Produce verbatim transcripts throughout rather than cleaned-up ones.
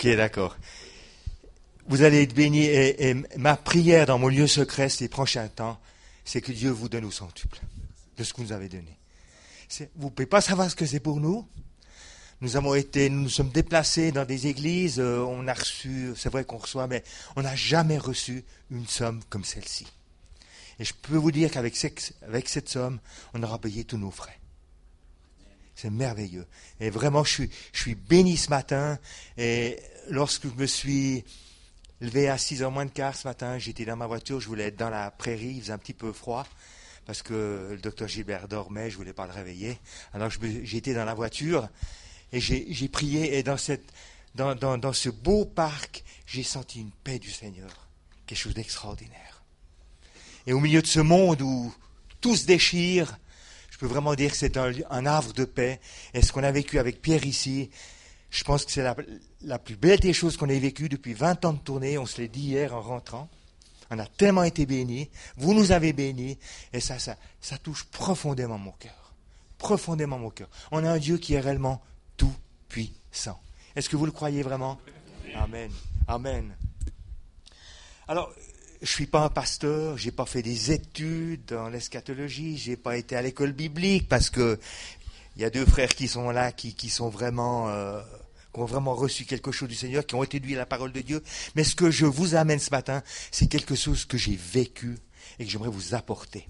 Ok, d'accord. Vous allez être bénis et, et ma prière dans mon lieu secret ces prochains temps, c'est que Dieu vous donne au centuple de ce que vous nous avez donné. C'est, vous ne pouvez pas savoir ce que c'est pour nous. Nous avons été, nous nous sommes déplacés dans des églises, euh, on a reçu, c'est vrai qu'on reçoit, mais on n'a jamais reçu une somme comme celle-ci. Et je peux vous dire qu'avec cette, avec cette somme, on aura payé tous nos frais. C'est merveilleux. Et vraiment, je suis, je suis béni ce matin. Et lorsque je me suis levé à six heures moins de quart ce matin, j'étais dans ma voiture, je voulais être dans la prairie, il faisait un petit peu froid, parce que le docteur Gilbert dormait, je ne voulais pas le réveiller. Alors je me, j'étais dans la voiture, et j'ai, j'ai prié, et dans, cette, dans, dans, dans ce beau parc, j'ai senti une paix du Seigneur, quelque chose d'extraordinaire. Et au milieu de ce monde où tout se déchire, je peux vraiment dire que c'est un, un havre de paix. Et ce qu'on a vécu avec Pierre ici, je pense que c'est la, la plus belle des choses qu'on ait vécues depuis vingt ans de tournée. On se l'est dit hier en rentrant. On a tellement été bénis. Vous nous avez bénis. Et ça, ça, ça touche profondément mon cœur. Profondément mon cœur. On a un Dieu qui est réellement tout puissant. Est-ce que vous le croyez vraiment? Amen. Amen. Alors, je suis pas un pasteur, j'ai pas fait des études dans l'eschatologie, j'ai pas été à l'école biblique parce que il y a deux frères qui sont là, qui, qui sont vraiment, euh, qui ont vraiment reçu quelque chose du Seigneur, qui ont étudié la parole de Dieu. Mais ce que je vous amène ce matin, c'est quelque chose que j'ai vécu et que j'aimerais vous apporter.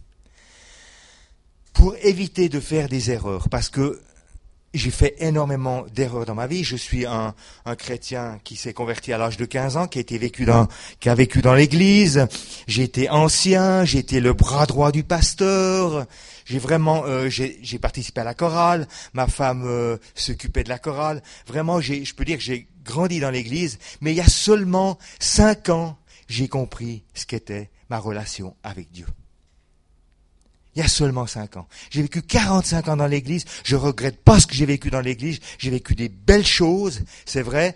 Pour éviter de faire des erreurs, parce que j'ai fait énormément d'erreurs dans ma vie. Je suis un, un chrétien qui s'est converti à l'âge de quinze ans, qui a été vécu dans, qui a vécu dans l'église. J'ai été ancien, j'ai été le bras droit du pasteur. J'ai vraiment, euh, j'ai, j'ai participé à la chorale. Ma femme euh, s'occupait de la chorale. Vraiment, j'ai, je peux dire que j'ai grandi dans l'église. Mais il y a seulement cinq ans, j'ai compris ce qu'était ma relation avec Dieu. Il y a seulement cinq ans. J'ai vécu quarante-cinq ans dans l'église. Je regrette pas ce que j'ai vécu dans l'église. J'ai vécu des belles choses, c'est vrai.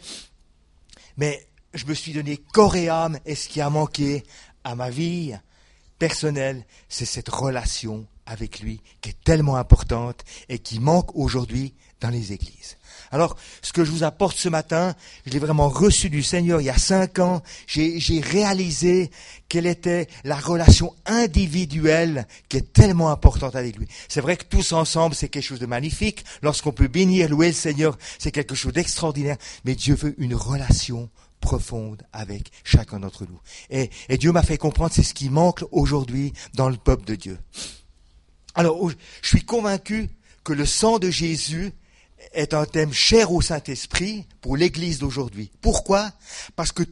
Mais je me suis donné corps et âme. Et ce qui a manqué à ma vie personnelle, c'est cette relation avec lui qui est tellement importante et qui manque aujourd'hui dans les églises. Alors, ce que je vous apporte ce matin, je l'ai vraiment reçu du Seigneur il y a cinq ans. J'ai, j'ai réalisé quelle était la relation individuelle qui est tellement importante avec lui. C'est vrai que tous ensemble, c'est quelque chose de magnifique. Lorsqu'on peut bénir, louer le Seigneur, c'est quelque chose d'extraordinaire. Mais Dieu veut une relation profonde avec chacun d'entre nous. Et, et Dieu m'a fait comprendre, c'est ce qui manque aujourd'hui dans le peuple de Dieu. Alors, je suis convaincu que le sang de Jésus est un thème cher au Saint-Esprit pour l'Église d'aujourd'hui. Pourquoi? Parce que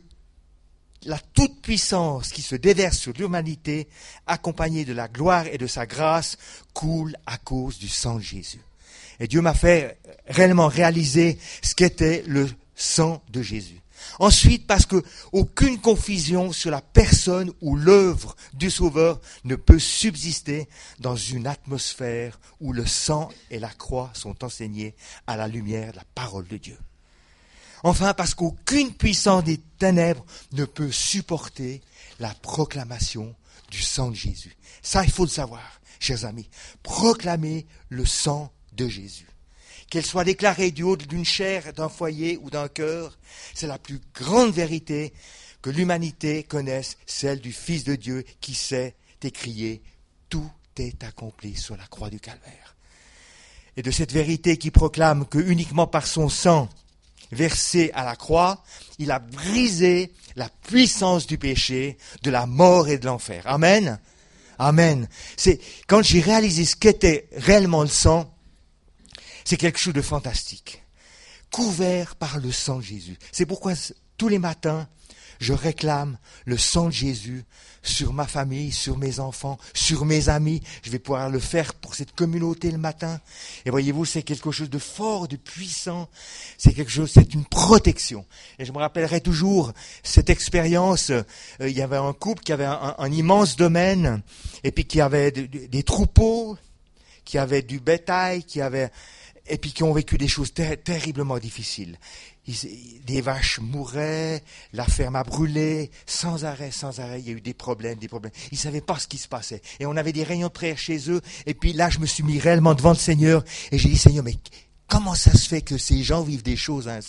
la toute-puissance qui se déverse sur l'humanité, accompagnée de la gloire et de sa grâce, coule à cause du sang de Jésus. Et Dieu m'a fait réellement réaliser ce qu'était le sang de Jésus. Ensuite, parce que aucune confusion sur la personne ou l'œuvre du Sauveur ne peut subsister dans une atmosphère où le sang et la croix sont enseignés à la lumière de la parole de Dieu. Enfin, parce qu'aucune puissance des ténèbres ne peut supporter la proclamation du sang de Jésus. Ça, il faut le savoir, chers amis. Proclamer le sang de Jésus. Qu'elle soit déclarée du haut d'une chair, d'un foyer ou d'un cœur, c'est la plus grande vérité que l'humanité connaisse, celle du Fils de Dieu qui sait écrier « Tout est accompli sur la croix du Calvaire ». Et de cette vérité qui proclame que uniquement par son sang versé à la croix, il a brisé la puissance du péché, de la mort et de l'enfer. Amen. Amen. C'est quand j'ai réalisé ce qu'était réellement le sang, c'est quelque chose de fantastique, couvert par le sang de Jésus. C'est pourquoi tous les matins, je réclame le sang de Jésus sur ma famille, sur mes enfants, sur mes amis. Je vais pouvoir le faire pour cette communauté le matin. Et voyez-vous, c'est quelque chose de fort, de puissant. C'est quelque chose, c'est une protection. Et je me rappellerai toujours cette expérience. Euh, il y avait un couple qui avait un, un, un immense domaine, et puis qui avait de, de, des troupeaux, qui avait du bétail, qui avait... et puis qui ont vécu des choses ter- terriblement difficiles. Ils, des vaches mouraient, la ferme a brûlé, sans arrêt, sans arrêt, il y a eu des problèmes, des problèmes. Ils ne savaient pas ce qui se passait. Et on avait des réunions de prière chez eux, et puis là, je me suis mis réellement devant le Seigneur, et j'ai dit, Seigneur, mais comment ça se fait que ces gens vivent des choses ainsi?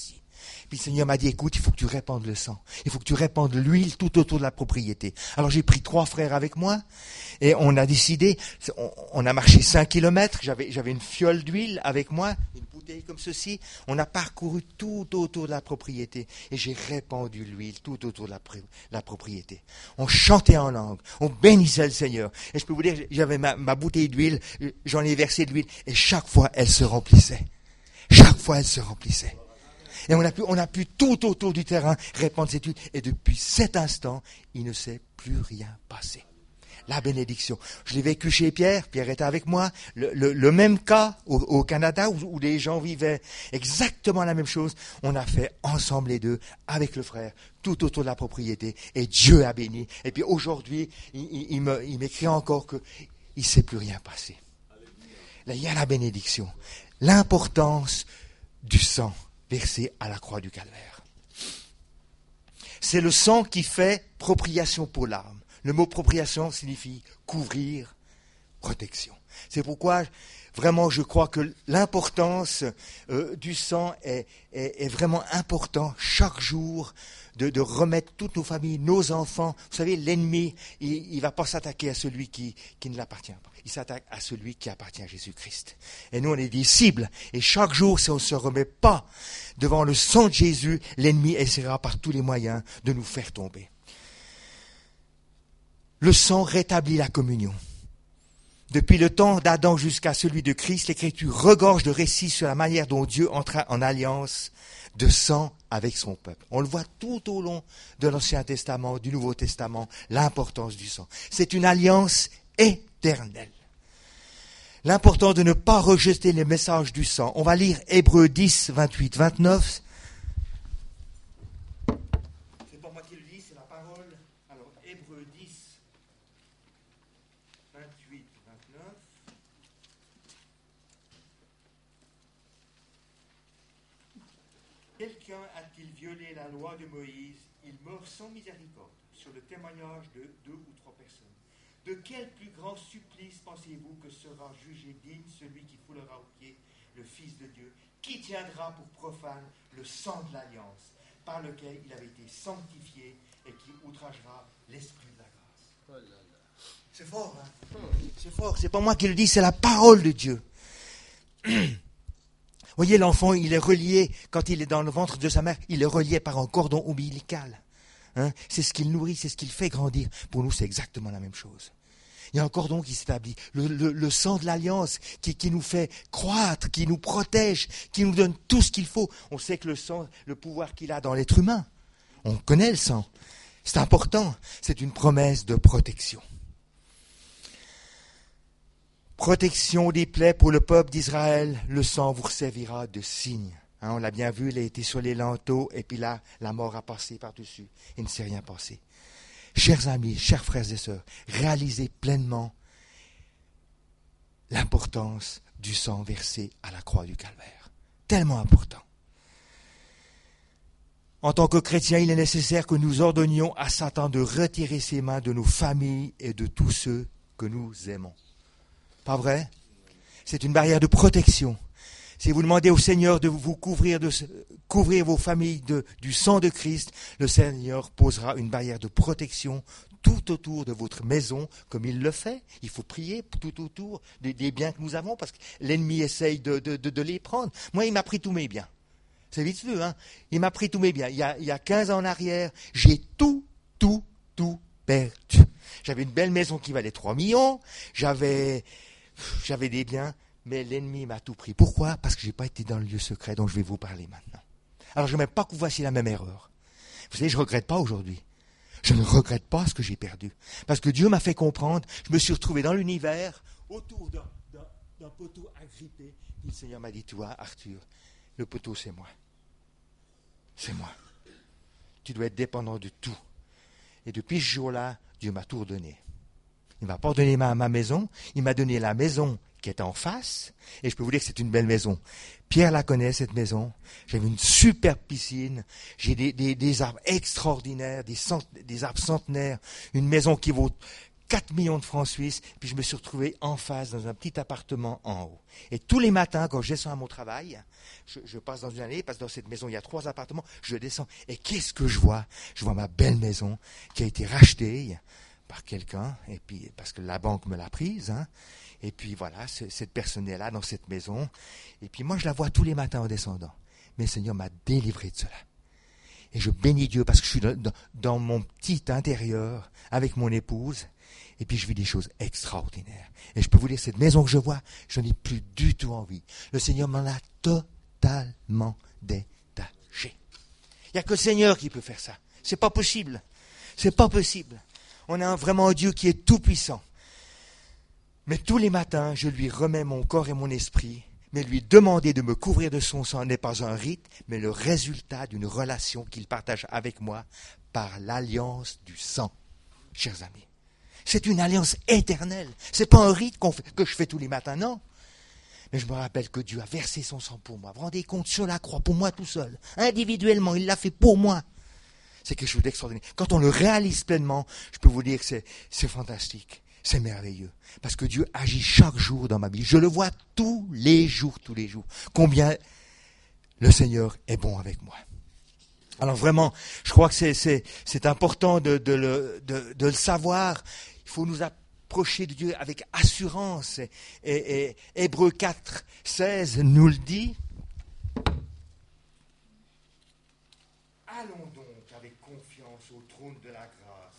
Puis le Seigneur m'a dit, écoute, il faut que tu répandes le sang. Il faut que tu répandes l'huile tout autour de la propriété. Alors j'ai pris trois frères avec moi et on a décidé, on, on a marché cinq kilomètres, j'avais, j'avais une fiole d'huile avec moi, une bouteille comme ceci. On a parcouru tout autour de la propriété et j'ai répandu l'huile tout autour de la, la propriété. On chantait en langue, on bénissait le Seigneur. Et je peux vous dire, j'avais ma, ma bouteille d'huile, j'en ai versé de l'huile et chaque fois elle se remplissait. Chaque fois elle se remplissait. Et on a pu, on a pu tout autour du terrain répandre cette huile. Et depuis cet instant, il ne s'est plus rien passé. La bénédiction. Je l'ai vécu chez Pierre. Pierre était avec moi. Le, le, le même cas au, au Canada où, où les gens vivaient exactement la même chose. On a fait ensemble les deux avec le frère tout autour de la propriété. Et Dieu a béni. Et puis aujourd'hui, il, il, il, me, il m'écrit encore que il ne s'est plus rien passé. Là, il y a la bénédiction. L'importance du sang versé à la croix du calvaire. C'est le sang qui fait propriation pour l'âme. Le mot propriation signifie couvrir, protection. C'est pourquoi vraiment je crois que l'importance euh, du sang est, est, est vraiment important chaque jour de, de remettre toutes nos familles, nos enfants. Vous savez, l'ennemi, il ne va pas s'attaquer à celui qui, qui ne l'appartient pas. Il s'attaque à celui qui appartient à Jésus-Christ. Et nous, on est des cibles. Et chaque jour, si on ne se remet pas devant le sang de Jésus, l'ennemi essaiera par tous les moyens de nous faire tomber. Le sang rétablit la communion. Depuis le temps d'Adam jusqu'à celui de Christ, l'Écriture regorge de récits sur la manière dont Dieu entra en alliance de sang avec son peuple. On le voit tout au long de l'Ancien Testament, du Nouveau Testament, l'importance du sang. C'est une alliance éternelle. L'important de ne pas rejeter les messages du sang. On va lire Hébreux dix, vingt-huit, vingt-neuf. C'est pas moi qui le dis, c'est la parole. Alors, Hébreux dix, vingt-huit, vingt-neuf. Quelqu'un a-t-il violé la loi de Moïse? Il meurt sans miséricorde sur le témoignage de deux ou trois personnes. De quel plus grand supplice pensez-vous que sera jugé digne celui qui foulera aux pieds le Fils de Dieu, qui tiendra pour profane le sang de l'alliance, par lequel il avait été sanctifié et qui outragera l'Esprit de la grâce. Oh là là. C'est fort, hein? C'est fort, c'est pas moi qui le dis, c'est la parole de Dieu. Vous voyez, l'enfant, il est relié, quand il est dans le ventre de sa mère, il est relié par un cordon ombilical. Hein? C'est ce qu'il nourrit, c'est ce qu'il fait grandir. Pour nous, c'est exactement la même chose. Il y a un cordon qui s'établit, le, le, le sang de l'alliance qui, qui nous fait croître, qui nous protège, qui nous donne tout ce qu'il faut. On sait que le sang, le pouvoir qu'il a dans l'être humain, on connaît le sang. C'est important, c'est une promesse de protection. Protection des plaies pour le peuple d'Israël, le sang vous servira de signe. Hein, on l'a bien vu, il a été sur les linteaux et puis là, la mort a passé par-dessus. Il ne s'est rien passé. Chers amis, chers frères et sœurs, réalisez pleinement l'importance du sang versé à la croix du calvaire. Tellement important. En tant que chrétiens, il est nécessaire que nous ordonnions à Satan de retirer ses mains de nos familles et de tous ceux que nous aimons. Pas vrai? C'est une barrière de protection. Si vous demandez au Seigneur de vous couvrir, de couvrir vos familles de, du sang de Christ, le Seigneur posera une barrière de protection tout autour de votre maison, comme il le fait. Il faut prier tout autour des, des biens que nous avons, parce que l'ennemi essaye de, de, de, de les prendre. Moi, il m'a pris tous mes biens. C'est vite vu, hein? Il m'a pris tous mes biens. Il y a, il y a quinze ans en arrière, j'ai tout, tout, tout perdu. J'avais une belle maison qui valait trois millions, j'avais, j'avais des biens. Mais l'ennemi m'a tout pris. Pourquoi? Parce que je n'ai pas été dans le lieu secret dont je vais vous parler maintenant. Alors je ne veux même pas que vous fassiez la même erreur. Vous savez, je ne regrette pas aujourd'hui. Je ne regrette pas ce que j'ai perdu. Parce que Dieu m'a fait comprendre, je me suis retrouvé dans l'univers, autour d'un, d'un, d'un poteau agrippé. Et le Seigneur m'a dit, tu vois, Arthur, le poteau c'est moi. C'est moi. Tu dois être dépendant de tout. Et depuis ce jour-là, Dieu m'a tout redonné. Il ne m'a pas donné ma, ma maison, il m'a donné la maison qui est en face, et je peux vous dire que c'est une belle maison. Pierre la connaît, cette maison. J'avais une superbe piscine, j'ai des, des, des arbres extraordinaires, des, cent, des arbres centenaires, une maison qui vaut quatre millions de francs suisses, puis je me suis retrouvé en face dans un petit appartement en haut. Et tous les matins, quand je descends à mon travail, je, je passe dans une allée, parce que dans cette maison, il y a trois appartements, je descends. Et qu'est-ce que je vois? Je vois ma belle maison qui a été rachetée par quelqu'un, et puis parce que la banque me l'a prise, hein. Et puis voilà, cette personne est là dans cette maison. Et puis moi, je la vois tous les matins en descendant. Mais le Seigneur m'a délivré de cela. Et je bénis Dieu parce que je suis dans, dans mon petit intérieur avec mon épouse. Et puis je vis des choses extraordinaires. Et je peux vous dire, cette maison que je vois, je n'ai plus du tout envie. Le Seigneur m'en a totalement détaché. Il n'y a que le Seigneur qui peut faire ça. C'est pas possible. C'est pas possible. On a vraiment un Dieu qui est tout puissant. Mais tous les matins, je lui remets mon corps et mon esprit. Mais lui demander de me couvrir de son sang n'est pas un rite, mais le résultat d'une relation qu'il partage avec moi par l'alliance du sang, chers amis. C'est une alliance éternelle. C'est pas un rite qu'on fait, que je fais tous les matins, non. Mais je me rappelle que Dieu a versé son sang pour moi. Vous vous rendez compte, sur la croix, pour moi tout seul. Individuellement, il l'a fait pour moi. C'est quelque chose d'extraordinaire. Quand on le réalise pleinement, je peux vous dire que c'est, c'est fantastique. C'est merveilleux. Parce que Dieu agit chaque jour dans ma vie. Je le vois tous les jours, tous les jours. Combien le Seigneur est bon avec moi. Alors vraiment, je crois que c'est, c'est, c'est important de, de, le, de, de le savoir. Il faut nous approcher de Dieu avec assurance. Et, et, et Hébreux quatre, seize nous le dit. Allons donc avec confiance au trône de la grâce,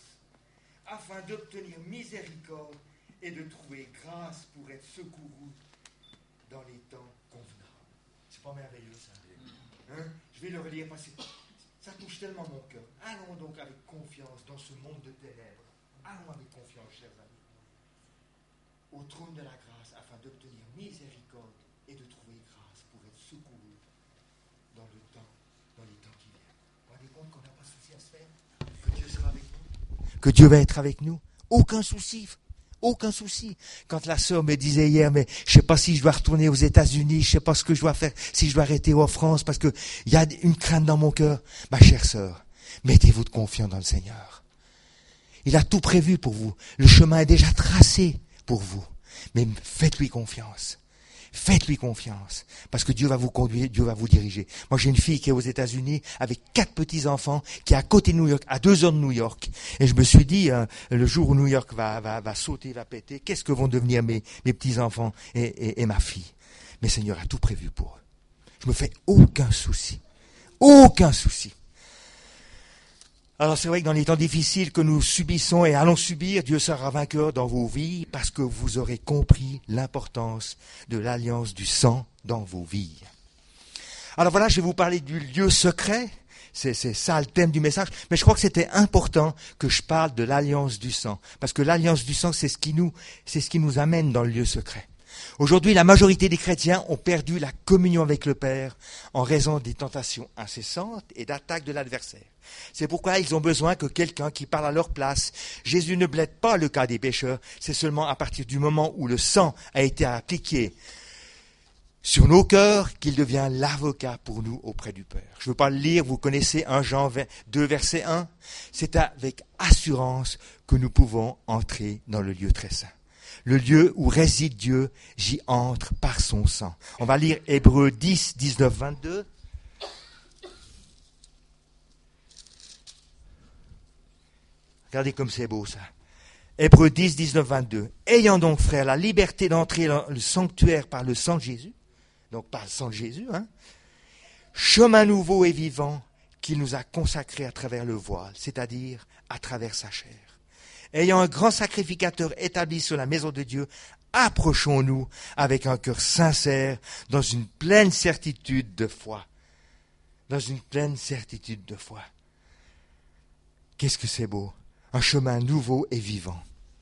afin d'obtenir miséricorde et de trouver grâce pour être secouru dans les temps convenables. C'est pas merveilleux ça, hein? Je vais le relire parce que ça touche tellement mon cœur. Allons donc avec confiance dans ce monde de ténèbres. Allons avec confiance, chers amis, au trône de la grâce, afin d'obtenir miséricorde et de trouver grâce pour être secouru dans le temps, dans les temps qui viennent. Vous vous rendez compte qu'on n'a pas de souci à se faire? Que Dieu sera avec nous? Que Dieu va être avec nous? Aucun souci. Aucun souci. Quand la sœur me disait hier, mais je sais pas si je dois retourner aux États-Unis, je sais pas ce que je dois faire, si je dois arrêter en France, parce que il y a une crainte dans mon cœur. Ma chère sœur, mettez-vous de confiance dans le Seigneur. Il a tout prévu pour vous. Le chemin est déjà tracé pour vous. Mais faites-lui confiance. Faites-lui confiance, parce que Dieu va vous conduire, Dieu va vous diriger. Moi, j'ai une fille qui est aux États-Unis avec quatre petits-enfants, qui est à côté de New York, à deux heures de New York. Et je me suis dit, euh, le jour où New York va, va, va sauter, va péter, qu'est-ce que vont devenir mes, mes petits-enfants et, et, et ma fille? Mais Seigneur a tout prévu pour eux. Je me fais aucun souci. Aucun souci. Alors c'est vrai que dans les temps difficiles que nous subissons et allons subir, Dieu sera vainqueur dans vos vies parce que vous aurez compris l'importance de l'alliance du sang dans vos vies. Alors voilà, je vais vous parler du lieu secret. C'est, c'est ça le thème du message. Mais je crois que c'était important que je parle de l'alliance du sang. Parce que l'alliance du sang, c'est ce qui nous, c'est ce qui nous amène dans le lieu secret. Aujourd'hui, la majorité des chrétiens ont perdu la communion avec le Père en raison des tentations incessantes et d'attaques de l'adversaire. C'est pourquoi ils ont besoin que quelqu'un qui parle à leur place. Jésus ne plaide pas le cas des pécheurs, c'est seulement à partir du moment où le sang a été appliqué sur nos cœurs qu'il devient l'avocat pour nous auprès du Père. Je ne veux pas le lire, vous connaissez un Jean deux, verset un. C'est avec assurance que nous pouvons entrer dans le lieu très saint. Le lieu où réside Dieu, j'y entre par son sang. On va lire Hébreux dix, dix-neuf, vingt-deux. Regardez comme c'est beau ça. Hébreux dix, dix-neuf, vingt-deux. Ayant donc, frères, la liberté d'entrer dans le sanctuaire par le sang de Jésus, donc par le sang de Jésus, hein, chemin nouveau et vivant qu'il nous a consacré à travers le voile, c'est-à-dire à travers sa chair. Ayant un grand sacrificateur établi sur la maison de Dieu, approchons-nous avec un cœur sincère, dans une pleine certitude de foi. Dans une pleine certitude de foi. Qu'est-ce que c'est beau! Un chemin nouveau et vivant.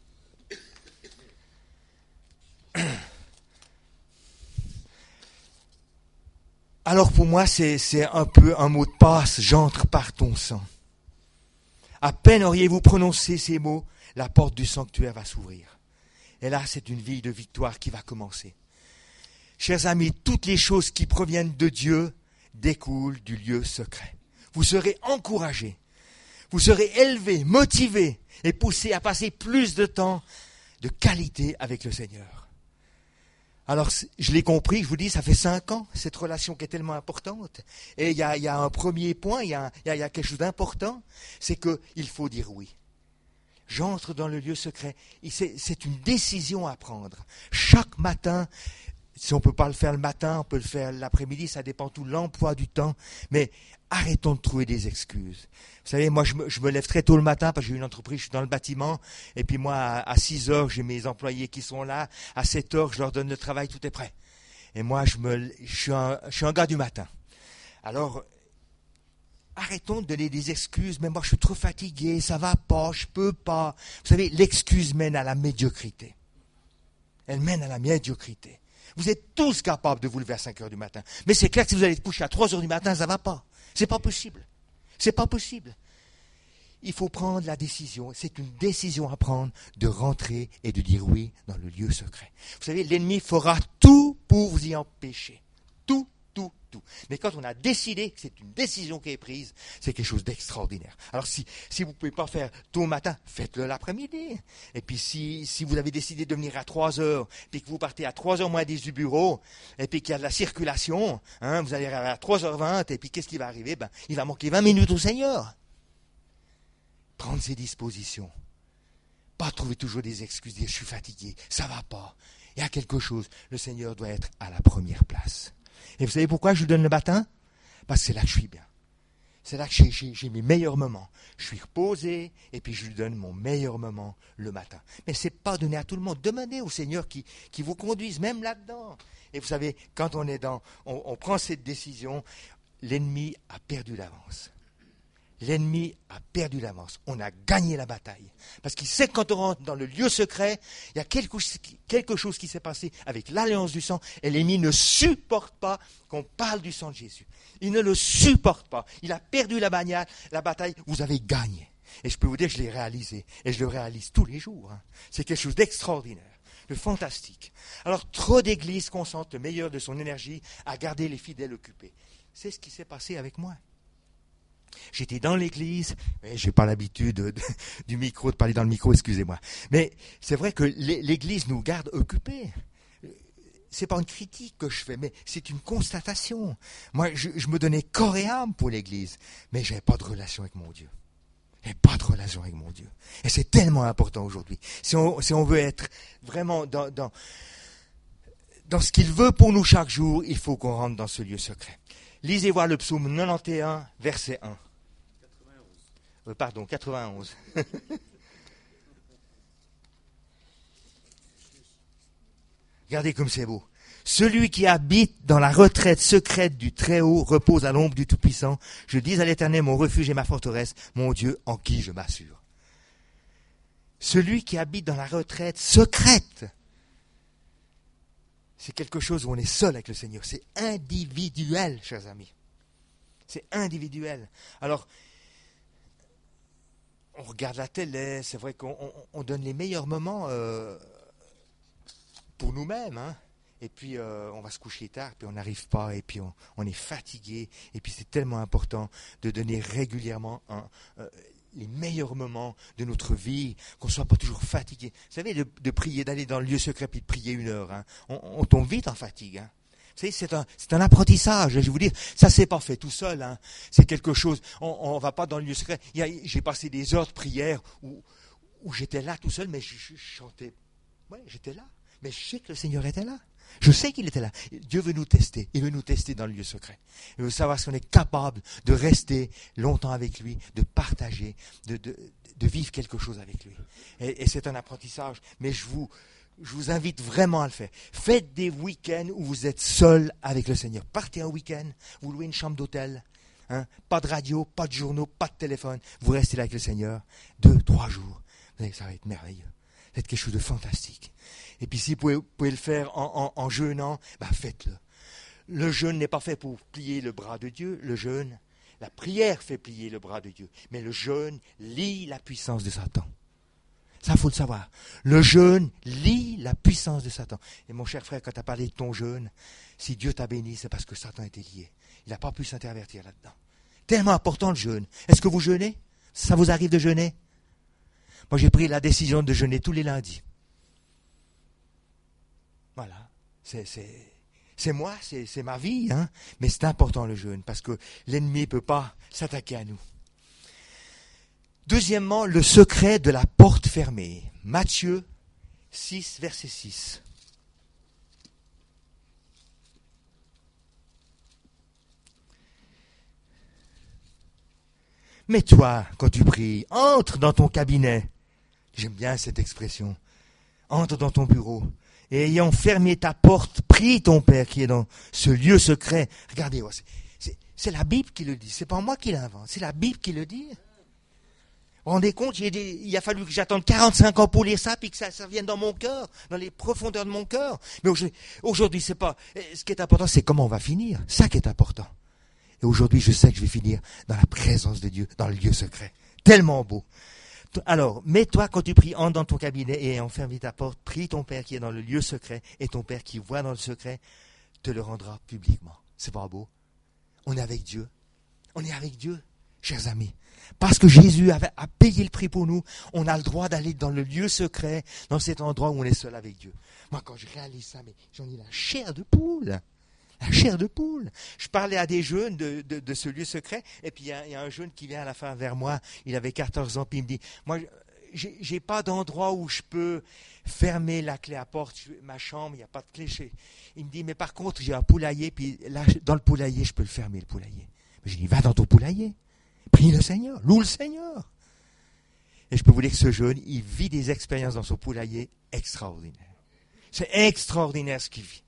Alors pour moi, c'est, c'est un peu un mot de passe, j'entre par ton sang. À peine auriez-vous prononcé ces mots, la porte du sanctuaire va s'ouvrir. Et là, c'est une vie de victoire qui va commencer. Chers amis, toutes les choses qui proviennent de Dieu découlent du lieu secret. Vous serez encouragés, vous serez élevés, motivés, et poussé à passer plus de temps de qualité avec le Seigneur. Alors, je l'ai compris, je vous dis, ça fait cinq ans, cette relation qui est tellement importante. Et il y a, il y a un premier point, il y a, il y a, il y a quelque chose d'important, c'est qu'il faut dire oui. J'entre dans le lieu secret. C'est, c'est une décision à prendre. Chaque matin, si on ne peut pas le faire le matin, on peut le faire l'après-midi, ça dépend tout de l'emploi du temps. Mais arrêtons de trouver des excuses. Vous savez, moi, je me, je me lève très tôt le matin parce que j'ai une entreprise, je suis dans le bâtiment. Et puis moi, à, à six heures, j'ai mes employés qui sont là. À sept heures, je leur donne le travail, tout est prêt. Et moi, je, me, je, suis, un, je suis un gars du matin. Alors, arrêtons de donner des excuses. Mais moi, je suis trop fatigué, ça va pas, je peux pas. Vous savez, l'excuse mène à la médiocrité. Elle mène à la médiocrité. Vous êtes tous capables de vous lever à cinq heures du matin. Mais c'est clair que si vous allez vous coucher à trois heures du matin, ça ne va pas. C'est pas possible. C'est pas possible. Il faut prendre la décision, c'est une décision à prendre de rentrer et de dire oui dans le lieu secret. Vous savez, l'ennemi fera tout pour vous y empêcher. Tout, tout, tout. Mais quand on a décidé que c'est une décision qui est prise, c'est quelque chose d'extraordinaire. Alors si, si vous ne pouvez pas faire tôt le matin, faites-le l'après-midi. Et puis si, si vous avez décidé de venir à trois heures, puis que vous partez à trois heures moins dix du bureau, et puis qu'il y a de la circulation, hein, vous allez arriver à trois heures vingt, et puis qu'est-ce qui va arriver? Ben, il va manquer vingt minutes au Seigneur. Prendre ses dispositions. Pas trouver toujours des excuses, dire je suis fatigué, ça va pas. Il y a quelque chose. Le Seigneur doit être à la première place. Et vous savez pourquoi je lui donne le matin? Parce que c'est là que je suis bien. C'est là que j'ai, j'ai, j'ai mes meilleurs moments. Je suis reposé et puis je lui donne mon meilleur moment le matin. Mais ce n'est pas donné à tout le monde. Demandez au Seigneur qui, qui vous conduise, même là-dedans. Et vous savez, quand on est dans, on, on prend cette décision, l'ennemi a perdu l'avance. L'ennemi a perdu l'avance. On a gagné la bataille. Parce qu'il sait que quand on rentre dans le lieu secret, il y a quelque, quelque chose qui s'est passé avec l'alliance du sang. Et l'ennemi ne supporte pas qu'on parle du sang de Jésus. Il ne le supporte pas. Il a perdu la, bagnale, la bataille. Vous avez gagné. Et je peux vous dire que je l'ai réalisé. Et je le réalise tous les jours. Hein. C'est quelque chose d'extraordinaire, de fantastique. Alors, trop d'églises concentrent le meilleur de son énergie à garder les fidèles occupés. C'est ce qui s'est passé avec moi. J'étais dans l'église, mais je n'ai pas l'habitude de, de, du micro, de parler dans le micro, excusez-moi. Mais c'est vrai que l'église nous garde occupés. Ce n'est pas une critique que je fais, mais c'est une constatation. Moi, je, je me donnais corps et âme pour l'église, mais je n'avais pas de relation avec mon Dieu. Je n'avais pas de relation avec mon Dieu. Et c'est tellement important aujourd'hui. Si on, si on veut être vraiment dans, dans, dans ce qu'il veut pour nous chaque jour, il faut qu'on rentre dans ce lieu secret. Lisez voir le psaume quatre-vingt-onze, verset un. quatre-vingt-onze. Euh, pardon, quatre-vingt-onze. Regardez comme c'est beau. Celui qui habite dans la retraite secrète du Très-Haut repose à l'ombre du Tout-Puissant. Je dis à l'Éternel, mon refuge et ma forteresse, mon Dieu en qui je m'assure. Celui qui habite dans la retraite secrète. C'est quelque chose où on est seul avec le Seigneur. C'est individuel, chers amis. C'est individuel. Alors, on regarde la télé, c'est vrai qu'on on, on donne les meilleurs moments euh, pour nous-mêmes. Hein. Et puis, euh, on va se coucher tard, puis on n'arrive pas, et puis on, on est fatigué. Et puis, c'est tellement important de donner régulièrement un... Euh, les meilleurs moments de notre vie, qu'on ne soit pas toujours fatigué. Vous savez, de, de prier, d'aller dans le lieu secret puis de prier une heure, hein, on, on tombe vite en fatigue. Hein. Vous savez, c'est un, c'est un apprentissage, je vais vous dire. Ça ne s'est pas fait tout seul. Hein. C'est quelque chose, on ne va pas dans le lieu secret. Il y a, j'ai passé des heures de prière où, où j'étais là tout seul, mais je, je chantais. Ouais, j'étais là. Mais je sais que le Seigneur était là. Je sais qu'il était là. Dieu veut nous tester. Il veut nous tester dans le lieu secret. Il veut savoir si on est capable de rester longtemps avec lui, de partager, de, de, de vivre quelque chose avec lui. Et, et c'est un apprentissage. Mais je vous, je vous invite vraiment à le faire. Faites des week-ends où vous êtes seul avec le Seigneur. Partez un week-end, vous louez une chambre d'hôtel. Hein, pas de radio, pas de journaux, pas de téléphone. Vous restez là avec le Seigneur. Deux, trois jours. Vous savez, ça va être merveilleux. C'est quelque chose de fantastique. Et puis si vous pouvez, vous pouvez le faire en, en, en jeûnant, ben faites-le. Le jeûne n'est pas fait pour plier le bras de Dieu. Le jeûne, la prière fait plier le bras de Dieu. Mais le jeûne lie la puissance de Satan. Ça, il faut le savoir. Le jeûne lie la puissance de Satan. Et mon cher frère, quand tu as parlé de ton jeûne, si Dieu t'a béni, c'est parce que Satan était lié. Il n'a pas pu s'intervertir là-dedans. Tellement important le jeûne. Est-ce que vous jeûnez? Ça vous arrive de jeûner? Moi, j'ai pris la décision de jeûner tous les lundis. Voilà. C'est, c'est, c'est moi, c'est, c'est ma vie, hein. Mais c'est important le jeûne, parce que l'ennemi ne peut pas s'attaquer à nous. Deuxièmement, le secret de la porte fermée. Matthieu six, verset six. Mais toi, quand tu pries, entre dans ton cabinet. J'aime bien cette expression. Entre dans ton bureau. Et ayant fermé ta porte, prie ton Père qui est dans ce lieu secret. Regardez, c'est, c'est, c'est la Bible qui le dit. C'est pas moi qui l'invente. C'est la Bible qui le dit. Vous vous rendez compte, il, des, il a fallu que j'attende quarante-cinq ans pour lire ça, puis que ça, ça vienne dans mon cœur, dans les profondeurs de mon cœur. Mais aujourd'hui, aujourd'hui, c'est pas. Ce qui est important, c'est comment on va finir. Ça qui est important. Et aujourd'hui, je sais que je vais finir dans la présence de Dieu, dans le lieu secret. Tellement beau. Alors, mets-toi quand tu pries, entre dans ton cabinet et enferme ta porte, prie ton Père qui est dans le lieu secret, et ton Père qui voit dans le secret te le rendra publiquement. C'est pas beau? On est avec Dieu. On est avec Dieu, chers amis. Parce que Jésus avait, a payé le prix pour nous, on a le droit d'aller dans le lieu secret, dans cet endroit où on est seul avec Dieu. Moi, quand je réalise ça, mais j'en ai la chair de poule. La chair de poule. Je parlais à des jeunes de, de, de ce lieu secret, et puis il y, y a un jeune qui vient à la fin vers moi, il avait quatorze ans, puis il me dit, moi, j'ai, j'ai pas d'endroit où je peux fermer la clé à porte, je, ma chambre, il n'y a pas de clé chez. Il me dit, mais par contre, j'ai un poulailler, puis là, dans le poulailler, je peux le fermer, le poulailler. Mais je dis, va dans ton poulailler, prie le Seigneur, loue le Seigneur. Et je peux vous dire que ce jeune, il vit des expériences dans son poulailler extraordinaires. C'est extraordinaire ce qu'il vit.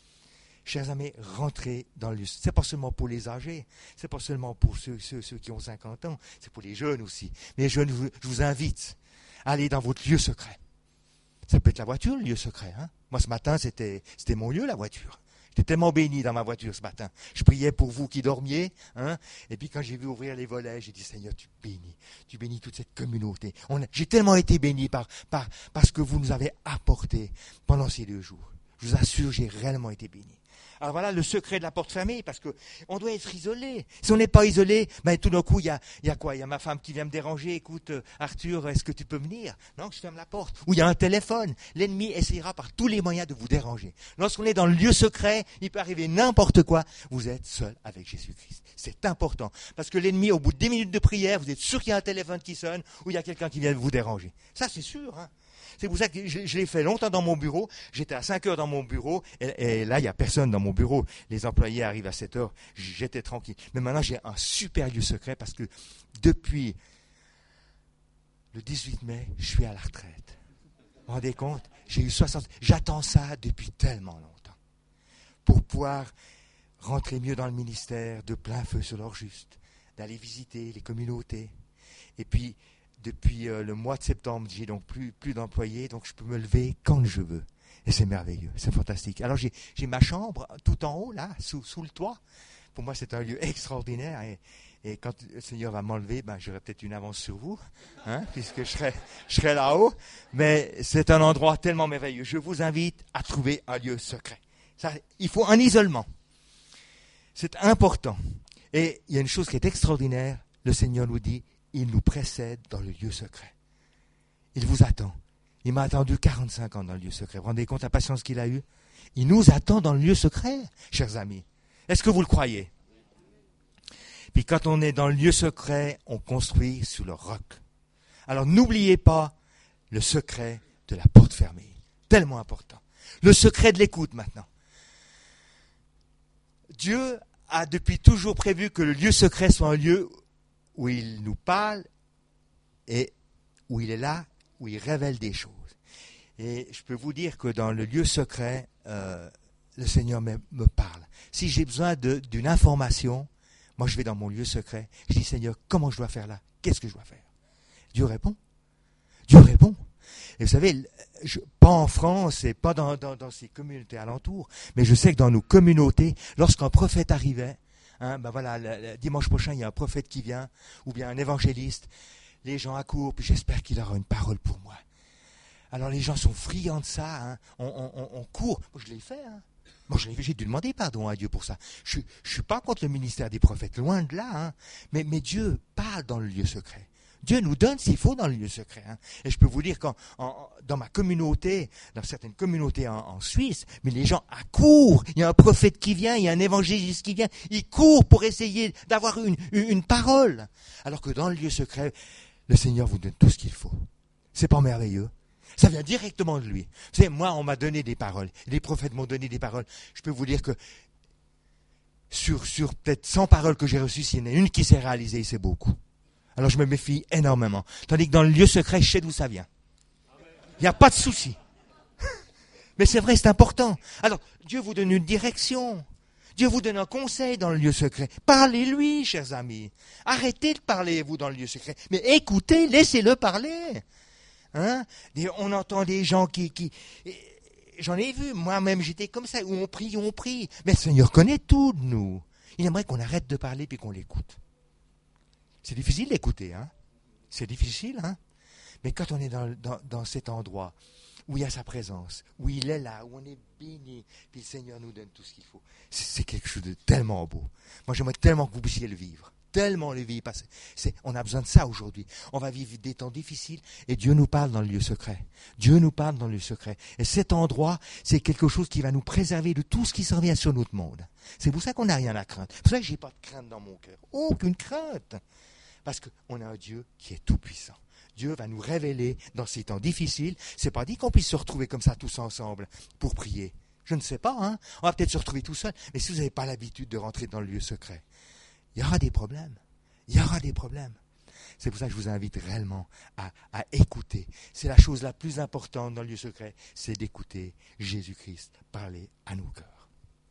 Chers amis, rentrez dans le lieu. C'est pas seulement pour les âgés, c'est pas seulement pour ceux, ceux, ceux qui ont cinquante ans, c'est pour les jeunes aussi. Mais les jeunes, je vous invite à aller dans votre lieu secret. Ça peut être la voiture, le lieu secret. Hein? Moi, ce matin, c'était, c'était mon lieu, la voiture. J'étais tellement béni dans ma voiture ce matin. Je priais pour vous qui dormiez. Hein? Et puis quand j'ai vu ouvrir les volets, j'ai dit, Seigneur, tu bénis. Tu bénis toute cette communauté. On a, j'ai tellement été béni par, par, par ce que vous nous avez apporté pendant ces deux jours. Je vous assure, j'ai réellement été béni. Alors voilà le secret de la porte fermée, parce que on doit être isolé. Si on n'est pas isolé, ben tout d'un coup, il y a, il y a quoi? Il y a ma femme qui vient me déranger. Écoute, euh, Arthur, est-ce que tu peux venir? Non, je ferme la porte. Ou il y a un téléphone. L'ennemi essaiera par tous les moyens de vous déranger. Lorsqu'on est dans le lieu secret, il peut arriver n'importe quoi. Vous êtes seul avec Jésus-Christ. C'est important. Parce que l'ennemi, au bout de dix minutes de prière, vous êtes sûr qu'il y a un téléphone qui sonne ou il y a quelqu'un qui vient vous déranger. Ça, c'est sûr, hein. C'est pour ça que je, je l'ai fait longtemps dans mon bureau. J'étais à cinq heures dans mon bureau. Et, et là, il n'y a personne dans mon bureau. Les employés arrivent à sept heures. J'étais tranquille. Mais maintenant, j'ai un super lieu secret parce que depuis le dix-huit mai, je suis à la retraite. Vous vous rendez compte? J'ai eu soixante. J'attends ça depuis tellement longtemps. Pour pouvoir rentrer mieux dans le ministère, de plein feu sur l'or juste, d'aller visiter les communautés. Et puis, depuis euh, le mois de septembre, j'ai donc plus, plus d'employés, donc je peux me lever quand je veux. Et c'est merveilleux, c'est fantastique. Alors j'ai, j'ai ma chambre tout en haut, là, sous, sous le toit. Pour moi, c'est un lieu extraordinaire. Et, et quand le Seigneur va m'enlever, ben, j'aurai peut-être une avance sur vous, hein, puisque je serai, je serai là-haut. Mais c'est un endroit tellement merveilleux. Je vous invite à trouver un lieu secret. Ça, il faut un isolement. C'est important. Et il y a une chose qui est extraordinaire. Le Seigneur nous dit, il nous précède dans le lieu secret. Il vous attend. Il m'a attendu quarante-cinq ans dans le lieu secret. Vous vous rendez compte la patience qu'il a eue? Il nous attend dans le lieu secret, chers amis. Est-ce que vous le croyez? Puis quand on est dans le lieu secret, on construit sur le roc. Alors n'oubliez pas le secret de la porte fermée. Tellement important. Le secret de l'écoute maintenant. Dieu a depuis toujours prévu que le lieu secret soit un lieu où il nous parle et où il est là, où il révèle des choses. Et je peux vous dire que dans le lieu secret, euh, le Seigneur me, me parle. Si j'ai besoin de, d'une information, moi je vais dans mon lieu secret, je dis Seigneur, comment je dois faire là? Qu'est-ce que je dois faire? Dieu répond. Dieu répond. Et vous savez, je, pas en France et pas dans, dans, dans ces communautés alentours, mais je sais que dans nos communautés, lorsqu'un prophète arrivait, Hein, ben voilà, le, le dimanche prochain, il y a un prophète qui vient, ou bien un évangéliste. Les gens accourent, puis j'espère qu'il aura une parole pour moi. Alors les gens sont friands de ça. Hein. On, on, on court. Moi, je l'ai fait. Hein. Moi, je l'ai fait. J'ai dû demander pardon à Dieu pour ça. Je ne suis pas contre le ministère des prophètes, loin de là. Hein. Mais, mais Dieu parle dans le lieu secret. Dieu nous donne s'il faut dans le lieu secret. Hein. Et je peux vous dire que dans ma communauté, dans certaines communautés en, en Suisse, mais les gens accourent. Il y a un prophète qui vient, il y a un évangéliste qui vient. Ils courent pour essayer d'avoir une, une, une parole. Alors que dans le lieu secret, le Seigneur vous donne tout ce qu'il faut. C'est pas merveilleux? Ça vient directement de lui. Vous savez, moi, on m'a donné des paroles. Les prophètes m'ont donné des paroles. Je peux vous dire que sur, sur peut-être cent paroles que j'ai reçues, s'il y en a une qui s'est réalisée, c'est beaucoup. Alors je me méfie énormément. Tandis que dans le lieu secret, je sais d'où ça vient. Il n'y a pas de souci. Mais c'est vrai, c'est important. Alors, Dieu vous donne une direction. Dieu vous donne un conseil dans le lieu secret. Parlez-lui, chers amis. Arrêtez de parler, vous, dans le lieu secret. Mais écoutez, laissez-le parler. Hein? On entend des gens qui... qui j'en ai vu, moi-même, j'étais comme ça, où on prie, on prie. Mais le Seigneur connaît tout de nous. Il aimerait qu'on arrête de parler puis qu'on l'écoute. C'est difficile d'écouter, hein. C'est difficile, hein. Mais quand on est dans, dans, dans cet endroit où il y a sa présence, où il est là, où on est béni, puis le Seigneur nous donne tout ce qu'il faut, c'est, c'est quelque chose de tellement beau. Moi, j'aimerais tellement que vous puissiez le vivre. Tellement le vivre. Parce que c'est, on a besoin de ça aujourd'hui. On va vivre des temps difficiles et Dieu nous parle dans le lieu secret. Dieu nous parle dans le lieu secret. Et cet endroit, c'est quelque chose qui va nous préserver de tout ce qui s'en vient sur notre monde. C'est pour ça qu'on n'a rien à craindre. C'est pour ça que j'ai pas de crainte dans mon cœur. Aucune crainte. Parce qu'on a un Dieu qui est tout-puissant. Dieu va nous révéler dans ces temps difficiles. C'est pas dit qu'on puisse se retrouver comme ça tous ensemble pour prier. Je ne sais pas, hein. On va peut-être se retrouver tout seul. Mais si vous n'avez pas l'habitude de rentrer dans le lieu secret, il y aura des problèmes. Il y aura des problèmes. C'est pour ça que je vous invite réellement à, à écouter. C'est la chose la plus importante dans le lieu secret, c'est d'écouter Jésus-Christ parler à nos cœurs.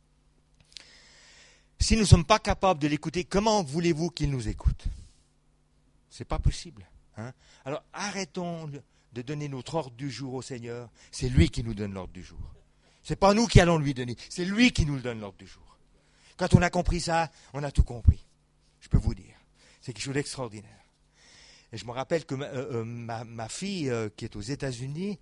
Si nous ne sommes pas capables de l'écouter, comment voulez-vous qu'il nous écoute? C'est pas possible. Hein? Alors arrêtons de donner notre ordre du jour au Seigneur. C'est lui qui nous donne l'ordre du jour. C'est pas nous qui allons lui donner. C'est lui qui nous donne l'ordre du jour. Quand on a compris ça, on a tout compris. Je peux vous dire. C'est quelque chose d'extraordinaire. Et je me rappelle que ma, euh, ma, ma fille, euh, qui est aux États-Unis,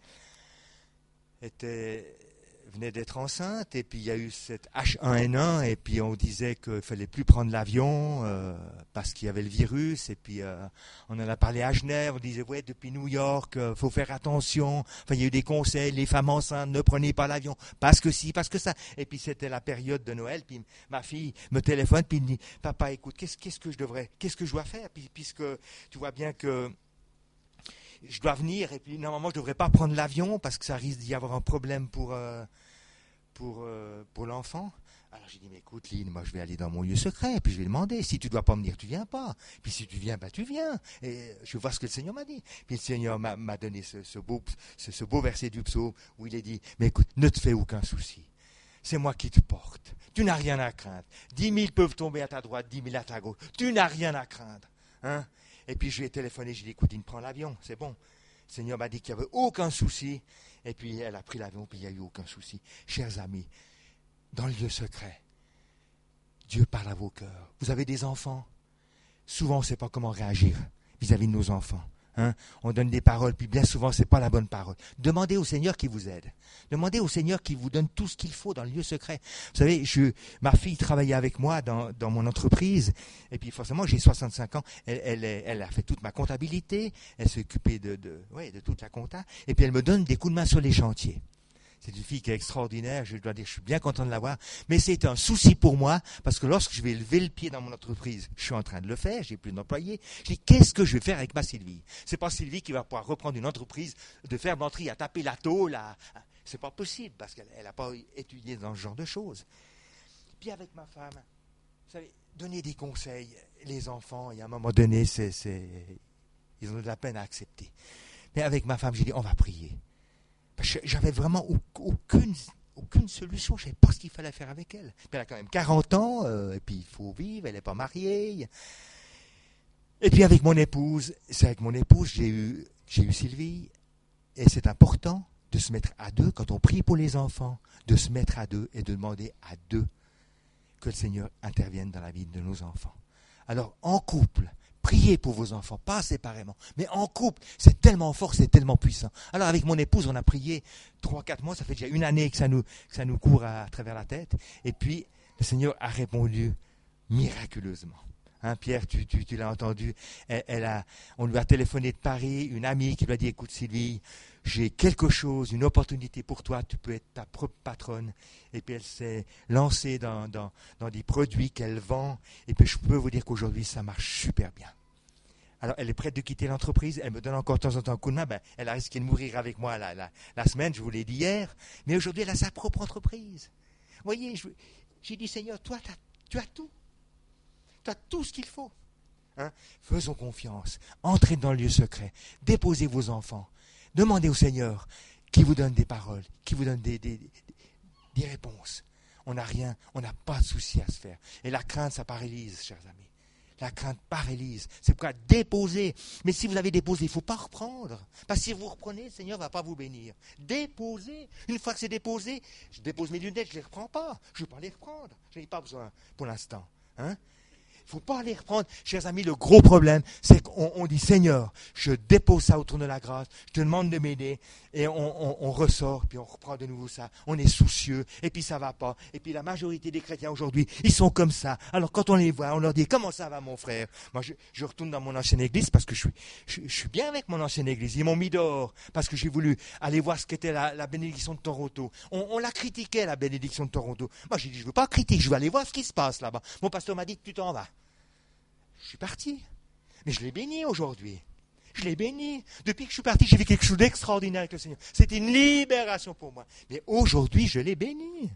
était, venait d'être enceinte, et puis il y a eu cette H un N un, et puis on disait qu'il ne fallait plus prendre l'avion euh, parce qu'il y avait le virus, et puis euh, on en a parlé à Genève, on disait, ouais, depuis New York, il euh, faut faire attention, enfin il y a eu des conseils, les femmes enceintes, ne prenez pas l'avion, parce que si, parce que ça, et puis c'était la période de Noël, puis ma fille me téléphone, puis elle me dit, papa, écoute, qu'est-ce, qu'est-ce que je devrais, qu'est-ce que je dois faire, puis, puisque tu vois bien que je dois venir, et puis normalement je ne devrais pas prendre l'avion, parce que ça risque d'y avoir un problème pour... Euh, Pour, euh, pour l'enfant. Alors j'ai dit, mais écoute Lynn, moi je vais aller dans mon lieu secret, puis je vais demander, si tu ne dois pas venir, tu ne viens pas. Puis si tu viens, ben tu viens. Et je vais voir ce que le Seigneur m'a dit. Puis le Seigneur m'a, m'a donné ce, ce, beau, ce, ce beau verset du psaume, où il est dit, mais écoute, ne te fais aucun souci. C'est moi qui te porte. Tu n'as rien à craindre. Dix mille peuvent tomber à ta droite, dix mille à ta gauche. Tu n'as rien à craindre. Hein? Et puis je lui ai téléphoné, j'ai dit, écoute, il prend l'avion, c'est bon. Le Seigneur m'a dit qu'il n'y avait aucun souci. Et puis elle a pris l'avion, puis il n'y a eu aucun souci. Chers amis, dans le lieu secret, Dieu parle à vos cœurs. Vous avez des enfants? Souvent, on ne sait pas comment réagir vis-à-vis de nos enfants. Hein? On donne des paroles, puis bien souvent, ce n'est pas la bonne parole. Demandez au Seigneur qui vous aide. Demandez au Seigneur qui vous donne tout ce qu'il faut dans le lieu secret. Vous savez, je, ma fille travaillait avec moi dans, dans mon entreprise, et puis forcément, j'ai soixante-cinq ans, elle, elle, elle a fait toute ma comptabilité, elle s'est occupée de, de, ouais, de toute la compta, et puis elle me donne des coups de main sur les chantiers. C'est une fille qui est extraordinaire, je dois dire, je suis bien content de l'avoir. Mais c'est un souci pour moi, parce que lorsque je vais lever le pied dans mon entreprise, je suis en train de le faire, j'ai plus d'employés. Je dis, qu'est-ce que je vais faire avec ma Sylvie? C'est pas Sylvie qui va pouvoir reprendre une entreprise, de faire d'entrée à taper la tôle, à... c'est pas possible, parce qu'elle n'a pas étudié dans ce genre de choses. Puis avec ma femme, vous savez, donner des conseils, les enfants, et à un moment donné, c'est, c'est... ils ont de la peine à accepter. Mais avec ma femme, j'ai dit, on va prier. J'avais vraiment aucune, aucune solution. Je ne savais pas ce qu'il fallait faire avec elle. Puis elle a quand même quarante ans, euh, et puis il faut vivre, elle n'est pas mariée. Et puis avec mon épouse, c'est avec mon épouse, j'ai eu, j'ai eu Sylvie, et c'est important de se mettre à deux, quand on prie pour les enfants, de se mettre à deux et de demander à deux que le Seigneur intervienne dans la vie de nos enfants. Alors, en couple, priez pour vos enfants, pas séparément, mais en couple, c'est tellement fort, c'est tellement puissant. Alors avec mon épouse, on a prié trois, quatre mois, ça fait déjà une année que ça nous, que ça nous court à, à travers la tête, et puis le Seigneur a répondu miraculeusement. Hein, Pierre, tu, tu, tu l'as entendu. Elle, elle a, on lui a téléphoné de Paris, une amie qui lui a dit, écoute Sylvie, j'ai quelque chose, une opportunité pour toi, tu peux être ta propre patronne. Et puis elle s'est lancée dans, dans, dans des produits qu'elle vend. Et puis je peux vous dire qu'aujourd'hui, ça marche super bien. Alors, elle est prête de quitter l'entreprise. Elle me donne encore de temps en temps un coup de main. Ben, elle a risqué de mourir avec moi la, la, la semaine, je vous l'ai dit hier. Mais aujourd'hui, elle a sa propre entreprise. Vous voyez, je, j'ai dit, Seigneur, toi, tu as tout. Tu as tout ce qu'il faut. Hein? Faisons confiance. Entrez dans le lieu secret. Déposez vos enfants. Demandez au Seigneur qui vous donne des paroles, qui vous donne des, des, des, des réponses. On n'a rien, on n'a pas de souci à se faire. Et la crainte, ça paralyse, chers amis. La crainte paralyse. C'est pourquoi déposer. Mais si vous avez déposé, il ne faut pas reprendre. Parce que si vous reprenez, le Seigneur ne va pas vous bénir. Déposez. Une fois que c'est déposé, je dépose mes lunettes, je ne les reprends pas. Je ne vais pas les reprendre. Je n'en ai pas besoin pour l'instant. Hein? Il ne faut pas les reprendre. Chers amis, le gros problème, c'est qu'on on dit, Seigneur, je dépose ça autour de la grâce, je te demande de m'aider, et on, on, on ressort, puis on reprend de nouveau ça. On est soucieux, et puis ça ne va pas. Et puis la majorité des chrétiens aujourd'hui, ils sont comme ça. Alors quand on les voit, on leur dit, comment ça va mon frère? Moi, je, je retourne dans mon ancienne église, parce que je suis, je, je suis bien avec mon ancienne église. Ils m'ont mis dehors, parce que j'ai voulu aller voir ce qu'était la, la bénédiction de Toronto. On, on la critiquait, la bénédiction de Toronto. Moi, j'ai dit, je ne veux pas critiquer, je veux aller voir ce qui se passe là-bas. Mon pasteur m'a dit, tu t'en vas. Je suis parti. Mais je l'ai béni aujourd'hui. Je l'ai béni. Depuis que je suis parti, j'ai vu quelque chose d'extraordinaire avec le Seigneur. C'était une libération pour moi. Mais aujourd'hui, je l'ai béni.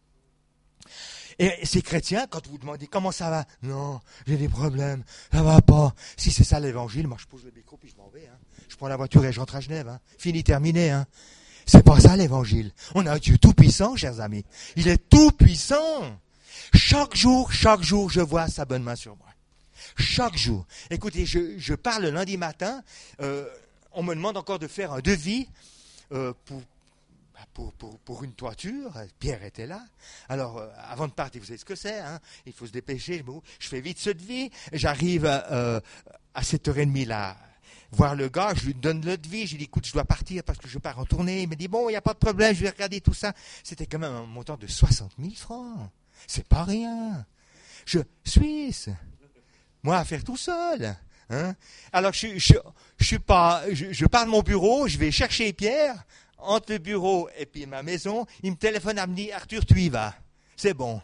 Et ces chrétiens, quand vous vous demandez comment ça va, non, j'ai des problèmes, ça va pas. Si c'est ça l'évangile, moi je pose le micro puis je m'en vais. Hein. Je prends la voiture et je rentre à Genève. Hein. Fini, terminé. Hein. C'est pas ça l'évangile. On a un Dieu tout puissant, chers amis. Il est tout puissant. Chaque jour, chaque jour, je vois sa bonne main sur moi. Chaque jour. Écoutez, je, je parle lundi matin, euh, on me demande encore de faire un devis euh, pour, pour, pour, pour une toiture. Pierre était là. Alors, euh, avant de partir, vous savez ce que c'est, hein, il faut se dépêcher. Je, je fais vite ce devis. J'arrive euh, à sept heures trente là, voir le gars, je lui donne le devis. Je lui dis, écoute, je dois partir parce que je pars en tournée. Il me dit, bon, il n'y a pas de problème, je vais regarder tout ça. C'était quand même un montant de soixante mille francs. C'est pas rien. Je, Suisse. Moi, à faire tout seul. Hein? Alors, je, je, je, suis pas, je, je pars de mon bureau, je vais chercher Pierre, entre le bureau et puis ma maison, il me téléphone à me dire, Arthur, tu y vas. C'est bon.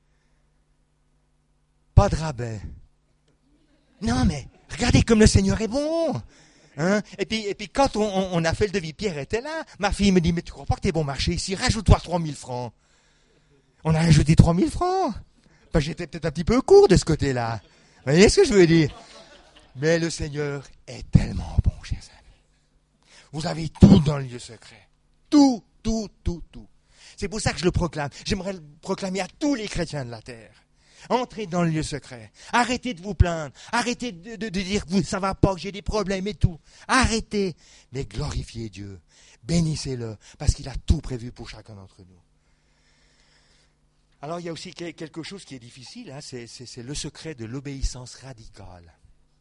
Pas de rabais. Non, mais regardez comme le Seigneur est bon. Hein? Et puis, et puis quand on, on, on a fait le devis, Pierre était là. Ma fille me dit, mais tu crois pas que t'es bon marché ici? Rajoute-toi trois mille francs. On a rajouté trois mille francs. Ben, j'étais peut-être un petit peu court de ce côté-là. Vous voyez ce que je veux dire? Mais le Seigneur est tellement bon, chers amis. Vous avez tout dans le lieu secret. Tout, tout, tout, tout. C'est pour ça que je le proclame. J'aimerais le proclamer à tous les chrétiens de la terre. Entrez dans le lieu secret. Arrêtez de vous plaindre. Arrêtez de, de, de dire que ça va pas, que j'ai des problèmes et tout. Arrêtez. Mais glorifiez Dieu. Bénissez-le, parce qu'il a tout prévu pour chacun d'entre nous. Alors, il y a aussi quelque chose qui est difficile, hein, c'est, c'est, c'est le secret de l'obéissance radicale.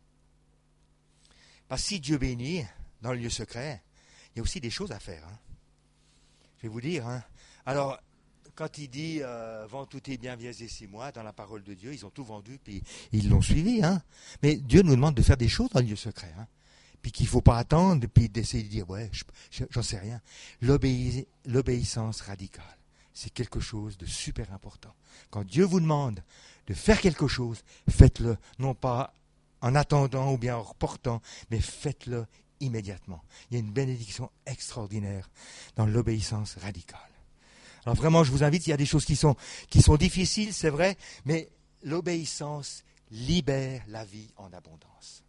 Parce que si Dieu bénit dans le lieu secret, il y a aussi des choses à faire. Hein. Je vais vous dire. Hein. Alors, quand il dit euh, « Vends tous tes biens, viens et six mois » dans la parole de Dieu, ils ont tout vendu, puis ils l'ont suivi. Hein. Mais Dieu nous demande de faire des choses dans le lieu secret. Hein. Puis qu'il ne faut pas attendre, puis d'essayer de dire « Ouais, je, j'en sais rien ». L'obéi- l'obéissance radicale. C'est quelque chose de super important. Quand Dieu vous demande de faire quelque chose, faites-le, non pas en attendant ou bien en reportant, mais faites-le immédiatement. Il y a une bénédiction extraordinaire dans l'obéissance radicale. Alors vraiment, je vous invite, il y a des choses qui sont, qui sont difficiles, c'est vrai, mais l'obéissance libère la vie en abondance.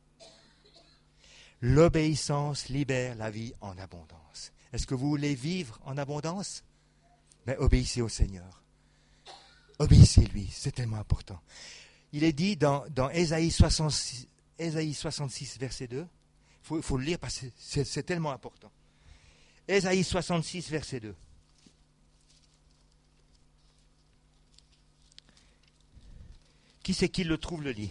L'obéissance libère la vie en abondance. Est-ce que vous voulez vivre en abondance? Mais obéissez au Seigneur. Obéissez-lui, c'est tellement important. Il est dit dans, dans Ésaïe soixante-six, Ésaïe soixante-six, verset deux, il faut, faut le lire parce que c'est, c'est tellement important. Ésaïe soixante-six, verset deux. Qui c'est qui le trouve, le lit?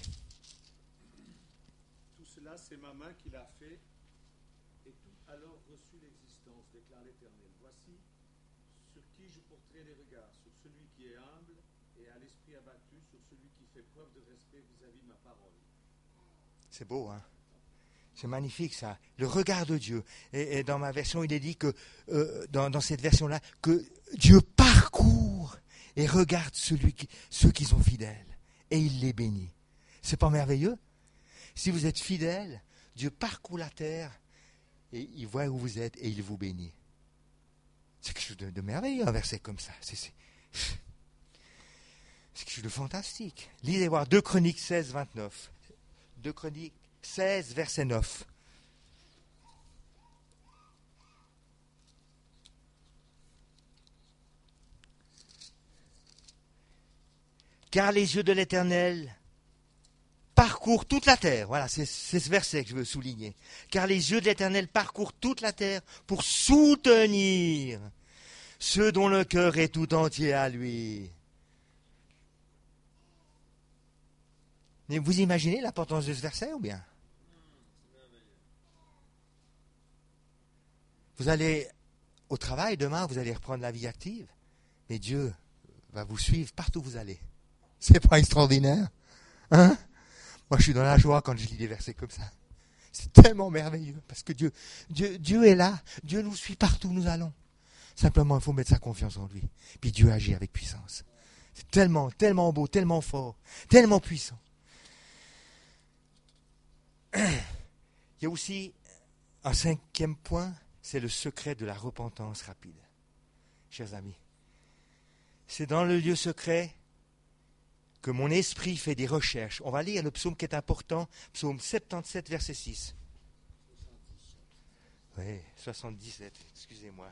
Tout cela, c'est ma main qui l'a fait, et tout alors reçut l'existence, déclare l'Éternel. Voici sur qui je porterai les regards, sur celui qui est humble et à l'esprit abattu sur celui qui fait preuve de respect vis-à-vis de ma parole. C'est beau, hein? C'est magnifique, ça. Le regard de Dieu. Et, et dans ma version, il est dit que, euh, dans, dans cette version-là, que Dieu parcourt et regarde celui qui, ceux qui sont fidèles. Et il les bénit. C'est pas merveilleux? Si vous êtes fidèles, Dieu parcourt la terre et il voit où vous êtes et il vous bénit. C'est quelque chose de, de merveilleux, un verset comme ça. C'est, c'est, c'est quelque chose de fantastique. Lisez voir deux Chroniques seize, vingt-neuf. deux Chroniques seize, verset neuf. Car les yeux de l'Éternel parcourent toute la terre. Voilà, c'est, c'est ce verset que je veux souligner. Car les yeux de l'Éternel parcourent toute la terre pour soutenir ceux dont le cœur est tout entier à lui. Mais vous imaginez l'importance de ce verset ou bien? Vous allez au travail demain, vous allez reprendre la vie active, mais Dieu va vous suivre partout où vous allez. C'est pas extraordinaire? Hein? Moi, je suis dans la joie quand je lis des versets comme ça. C'est tellement merveilleux, parce que Dieu, Dieu, Dieu est là, Dieu nous suit partout où nous allons. Simplement, il faut mettre sa confiance en lui. Puis Dieu agit avec puissance. C'est tellement, tellement beau, tellement fort, tellement puissant. Il y a aussi un cinquième point, c'est le secret de la repentance rapide. Chers amis, c'est dans le lieu secret que mon esprit fait des recherches. On va lire le psaume qui est important, psaume soixante-dix-sept, verset six. Oui, soixante-dix-sept, excusez-moi.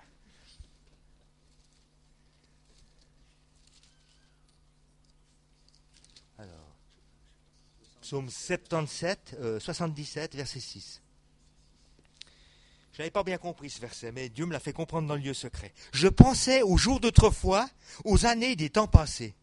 Alors, psaume soixante-dix-sept, euh, soixante-dix-sept, verset six. Je n'avais pas bien compris ce verset, mais Dieu me l'a fait comprendre dans le lieu secret. Je pensais aux jours d'autrefois, aux années des temps passés.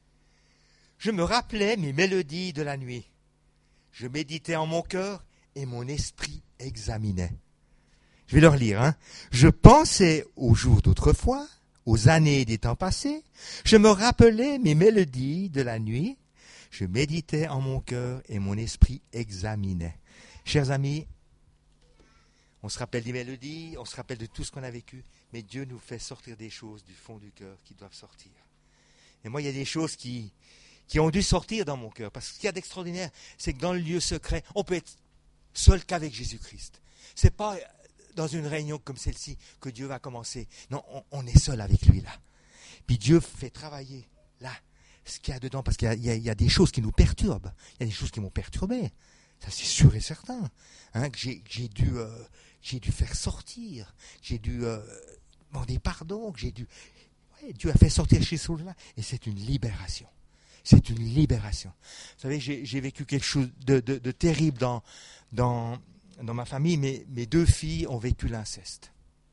Je me rappelais mes mélodies de la nuit. Je méditais en mon cœur et mon esprit examinait. Je vais leur lire, hein. Je pensais aux jours d'autrefois, aux années des temps passés. Je me rappelais mes mélodies de la nuit. Je méditais en mon cœur et mon esprit examinait. Chers amis, on se rappelle des mélodies, on se rappelle de tout ce qu'on a vécu, mais Dieu nous fait sortir des choses du fond du cœur qui doivent sortir. Et moi, il y a des choses qui, qui ont dû sortir dans mon cœur. Parce que ce qu'il y a d'extraordinaire, c'est que dans le lieu secret, on peut être seul qu'avec Jésus-Christ. Ce n'est pas dans une réunion comme celle-ci que Dieu va commencer. Non, on, on est seul avec lui là. Puis Dieu fait travailler là ce qu'il y a dedans, parce qu'il y a, il y a, il y a des choses qui nous perturbent. Il y a des choses qui m'ont perturbé. Ça, c'est sûr et certain. Hein, que j'ai, que j'ai dû... Euh, j'ai dû faire sortir, j'ai dû euh, demander pardon, que j'ai dû... Ouais, Dieu a fait sortir ces choses-là, et c'est une libération. C'est une libération. Vous savez, j'ai, j'ai vécu quelque chose de, de, de terrible dans, dans, dans ma famille. Mes, mes deux filles ont vécu l'inceste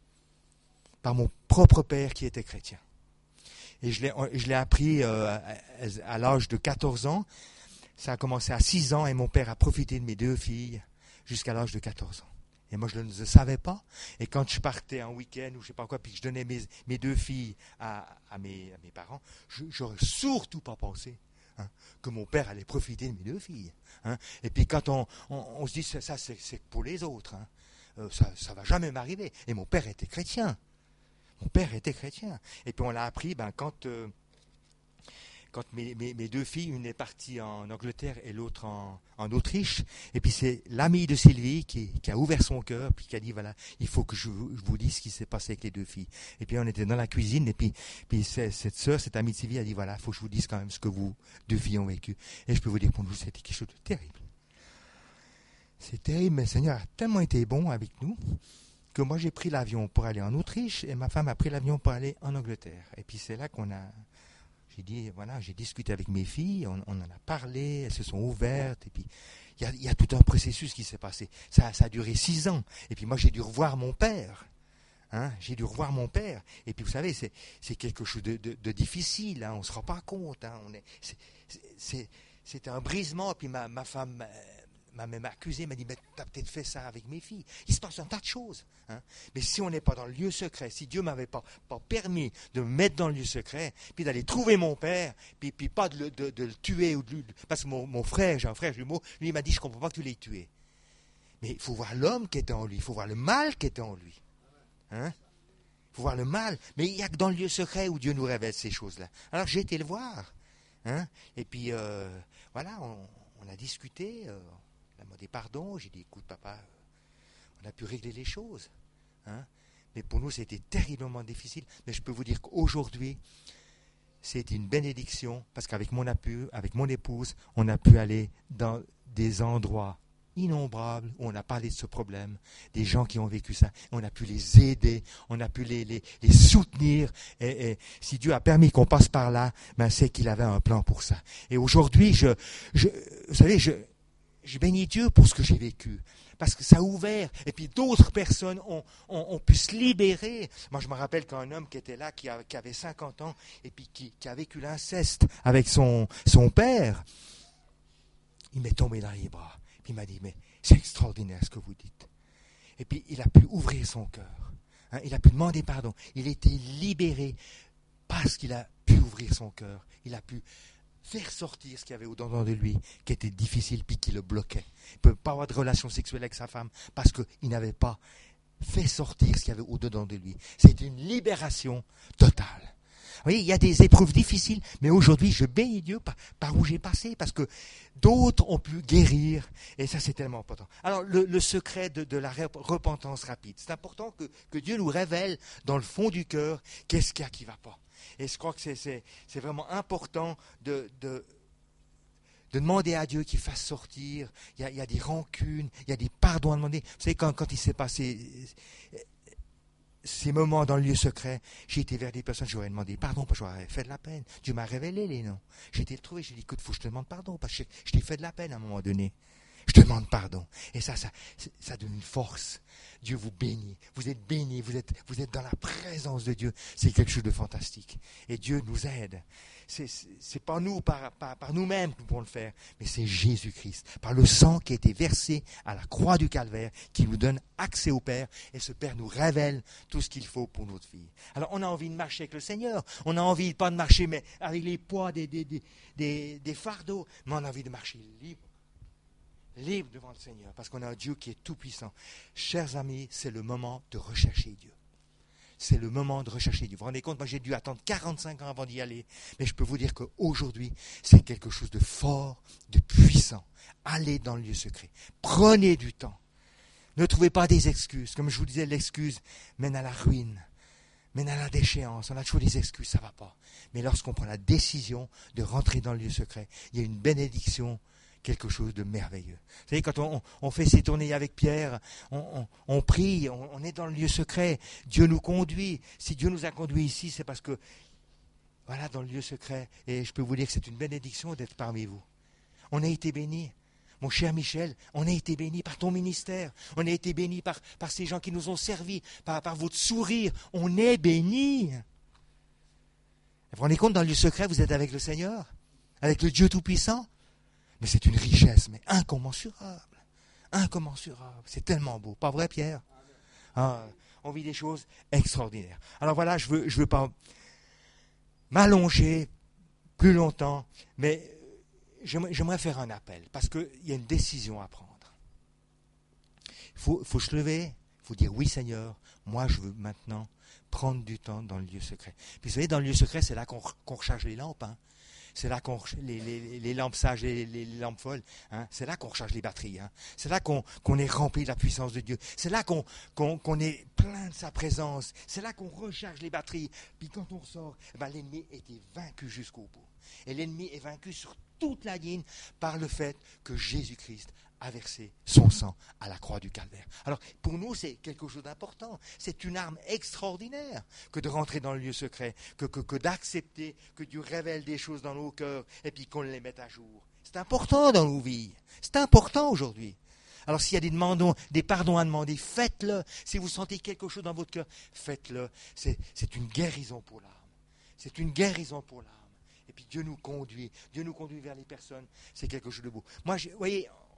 par mon propre père qui était chrétien. Et je l'ai, je l'ai appris euh, à, à l'âge de quatorze ans. Ça a commencé à six ans, et mon père a profité de mes deux filles jusqu'à l'âge de quatorze ans. Et moi, je ne le savais pas. Et quand je partais en week-end ou je ne sais pas quoi, puis que je donnais mes, mes deux filles à, à, mes, à mes parents, je n'aurais surtout pas pensé hein, que mon père allait profiter de mes deux filles. Hein. Et puis quand on, on, on se dit, ça, ça c'est, c'est pour les autres, hein. euh, ça ne va jamais m'arriver. Et mon père était chrétien. Mon père était chrétien. Et puis on l'a appris ben, quand... Euh, Quand mes, mes, mes deux filles, une est partie en Angleterre et l'autre en, en Autriche, et puis c'est l'ami de Sylvie qui, qui a ouvert son cœur, puis qui a dit, voilà, il faut que je, je vous dise ce qui s'est passé avec les deux filles. Et puis on était dans la cuisine, et puis, puis cette sœur, cette amie de Sylvie, a dit, voilà, il faut que je vous dise quand même ce que vous, deux filles, ont vécu. Et je peux vous dire, pour nous, c'était quelque chose de terrible. C'est terrible, mais le Seigneur a tellement été bon avec nous, que moi j'ai pris l'avion pour aller en Autriche, et ma femme a pris l'avion pour aller en Angleterre. Et puis c'est là qu'on a... J'ai dit, voilà, j'ai discuté avec mes filles, on, on en a parlé, elles se sont ouvertes, et puis il y, y a tout un processus qui s'est passé. Ça, ça a duré six ans, et puis moi j'ai dû revoir mon père. Hein, j'ai dû revoir mon père. Et puis vous savez, c'est, c'est quelque chose de, de, de difficile, hein, on ne se rend pas compte. Hein, on est, c'est, c'est, c'est un brisement, et puis ma, ma femme m'a même accusé, m'a dit, mais tu as peut-être fait ça avec mes filles. Il se passe un tas de choses. Hein. Mais si on n'est pas dans le lieu secret, si Dieu ne m'avait pas, pas permis de me mettre dans le lieu secret, puis d'aller trouver mon père, puis, puis pas de le, de, de le tuer, ou de lui, parce que mon, mon frère, j'ai un frère jumeau, lui il m'a dit, je ne comprends pas que tu l'aies tué. Mais il faut voir l'homme qui était en lui, il faut voir le mal qui était en lui. Hein? Il faut voir le mal. Mais il n'y a que dans le lieu secret où Dieu nous révèle ces choses-là. Alors j'ai été le voir. Hein? Et puis, euh, voilà, on, on a discuté, euh, on a demandé pardon, j'ai dit, écoute papa, on a pu régler les choses. Hein? Mais pour nous, c'était terriblement difficile. Mais je peux vous dire qu'aujourd'hui, c'était une bénédiction, parce qu'avec mon appui, avec mon épouse, on a pu aller dans des endroits innombrables où on a parlé de ce problème, des gens qui ont vécu ça, on a pu les aider, on a pu les, les, les soutenir, et, et si Dieu a permis qu'on passe par là, ben c'est qu'il avait un plan pour ça. Et aujourd'hui, je, je, vous savez, je, je bénis Dieu pour ce que j'ai vécu, parce que ça a ouvert, et puis d'autres personnes ont, ont, ont pu se libérer. Moi, je me rappelle qu'un homme qui était là, qui, a, qui avait cinquante ans, et puis qui, qui a vécu l'inceste avec son, son père, il m'est tombé dans les bras. Puis il m'a dit, mais c'est extraordinaire ce que vous dites. Et puis il a pu ouvrir son cœur. Hein, il a pu demander pardon. Il était libéré parce qu'il a pu ouvrir son cœur. Il a pu faire sortir ce qu'il y avait au-dedans de lui, qui était difficile, puis qui le bloquait. Il ne peut pas avoir de relation sexuelle avec sa femme parce qu'il n'avait pas fait sortir ce qu'il y avait au-dedans de lui. C'était une libération totale. Vous voyez, il y a des épreuves difficiles, mais aujourd'hui, je bénis Dieu par, par où j'ai passé, parce que d'autres ont pu guérir, et ça, c'est tellement important. Alors, le, le secret de, de la repentance rapide, c'est important que, que Dieu nous révèle dans le fond du cœur qu'est-ce qu'il y a qui ne va pas. Et je crois que c'est, c'est, c'est vraiment important de, de, de demander à Dieu qu'il fasse sortir. Il y a, il y a des rancunes, il y a des pardons à demander. Vous savez, quand, quand il s'est passé ces moments dans le lieu secret, j'ai été vers des personnes, j'aurais demandé pardon parce que j'aurais fait de la peine. Dieu m'a révélé les noms. J'ai été le trouver, j'ai dit, écoute, il faut que je te demande pardon parce que je, je t'ai fait de la peine à un moment donné. Je te demande pardon. Et ça, ça, ça donne une force. Dieu vous bénit. Vous êtes bénis. Vous êtes, vous êtes dans la présence de Dieu. C'est quelque chose de fantastique. Et Dieu nous aide. C'est, c'est, c'est pas nous, par, par, par nous-mêmes que nous pouvons le faire, mais c'est Jésus-Christ, par le sang qui a été versé à la croix du Calvaire, qui nous donne accès au Père. Et ce Père nous révèle tout ce qu'il faut pour notre vie. Alors, on a envie de marcher avec le Seigneur. On a envie, pas de marcher, mais avec les poids des, des, des, des, des fardeaux, mais on a envie de marcher libre. Libre devant le Seigneur, parce qu'on a un Dieu qui est tout-puissant. Chers amis, c'est le moment de rechercher Dieu. C'est le moment de rechercher Dieu. Vous vous rendez compte, moi j'ai dû attendre quarante-cinq ans avant d'y aller, mais je peux vous dire qu'aujourd'hui, c'est quelque chose de fort, de puissant. Allez dans le lieu secret. Prenez du temps. Ne trouvez pas des excuses. Comme je vous disais, l'excuse mène à la ruine, mène à la déchéance. On a toujours des excuses, ça ne va pas. Mais lorsqu'on prend la décision de rentrer dans le lieu secret, il y a une bénédiction, quelque chose de merveilleux. Vous savez, quand on, on fait ces tournées avec Pierre, on, on, on prie, on, on est dans le lieu secret, Dieu nous conduit. Si Dieu nous a conduits ici, c'est parce que, voilà, dans le lieu secret, et je peux vous dire que c'est une bénédiction d'être parmi vous. On a été bénis. Mon cher Michel, on a été bénis par ton ministère, on a été bénis par, par ces gens qui nous ont servis, par, par votre sourire, on est bénis. Vous vous rendez compte, dans le lieu secret, vous êtes avec le Seigneur, avec le Dieu Tout-Puissant. Mais c'est une richesse, mais incommensurable. Incommensurable. C'est tellement beau. Pas vrai, Pierre? Ah, on vit des choses extraordinaires. Alors voilà, je ne veux, je veux pas m'allonger plus longtemps, mais j'aimerais, j'aimerais faire un appel, parce qu'il y a une décision à prendre. Il faut, faut se lever, il faut dire, oui Seigneur, moi je veux maintenant prendre du temps dans le lieu secret. Puis vous savez, dans le lieu secret, c'est là qu'on, qu'on recharge les lampes, hein. C'est là qu'on les, les, les lampes sages, les, les lampes folles, hein, c'est là qu'on recharge les batteries. Hein. C'est là qu'on, qu'on est rempli de la puissance de Dieu. C'est là qu'on, qu'on, qu'on est plein de sa présence. C'est là qu'on recharge les batteries. Puis quand on ressort, ben, l'ennemi était vaincu jusqu'au bout. Et l'ennemi est vaincu sur toute la ligne par le fait que Jésus-Christ a versé son sang à la croix du Calvaire. Alors, pour nous, c'est quelque chose d'important. C'est une arme extraordinaire que de rentrer dans le lieu secret, que, que, que d'accepter que Dieu révèle des choses dans nos cœurs et puis qu'on les mette à jour. C'est important dans nos vies. C'est important aujourd'hui. Alors, s'il y a des demandons, des pardons à demander, faites-le. Si vous sentez quelque chose dans votre cœur, faites-le. C'est, c'est une guérison pour l'âme. C'est une guérison pour l'âme. Et puis Dieu nous conduit. Dieu nous conduit vers les personnes. C'est quelque chose de beau. Moi, vous voyez,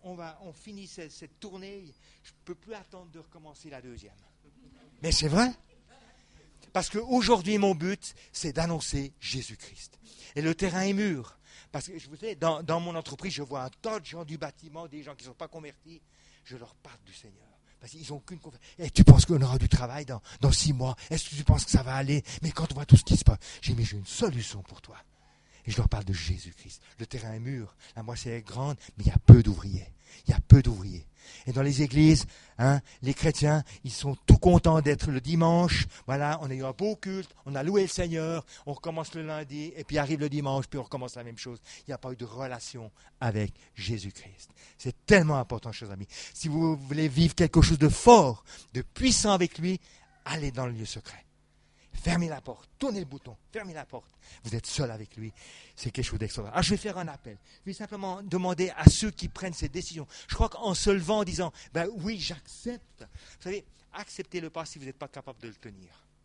on, va, on finit cette, cette tournée, je ne peux plus attendre de recommencer la deuxième. Mais c'est vrai. Parce qu'aujourd'hui, mon but, c'est d'annoncer Jésus-Christ. Et le terrain est mûr. Parce que je vous dis, dans, dans mon entreprise, je vois un tas de gens du bâtiment, des gens qui ne sont pas convertis. Je leur parle du Seigneur. Parce qu'ils n'ont qu'une conversion. Et tu penses qu'on aura du travail dans, dans six mois? Est-ce que tu penses que ça va aller? Mais quand on voit tout ce qui se passe, j'ai mis j'ai une solution pour toi. Et je leur parle de Jésus-Christ. Le terrain est mûr, la moitié est grande, mais il y a peu d'ouvriers. Il y a peu d'ouvriers. Et dans les églises, hein, les chrétiens, ils sont tout contents d'être le dimanche. Voilà, on a eu un beau culte, on a loué le Seigneur, on recommence le lundi, et puis arrive le dimanche, puis on recommence la même chose. Il n'y a pas eu de relation avec Jésus-Christ. C'est tellement important, chers amis. Si vous voulez vivre quelque chose de fort, de puissant avec lui, allez dans le lieu secret. Fermez la porte, tournez le bouton, fermez la porte. Vous êtes seul avec lui. C'est quelque chose d'extraordinaire. Alors je vais faire un appel. Je vais simplement demander à ceux qui prennent ces décisions. Je crois qu'en se levant, en disant, ben oui, j'accepte. Vous savez, acceptez le pas si vous n'êtes pas capable de le tenir.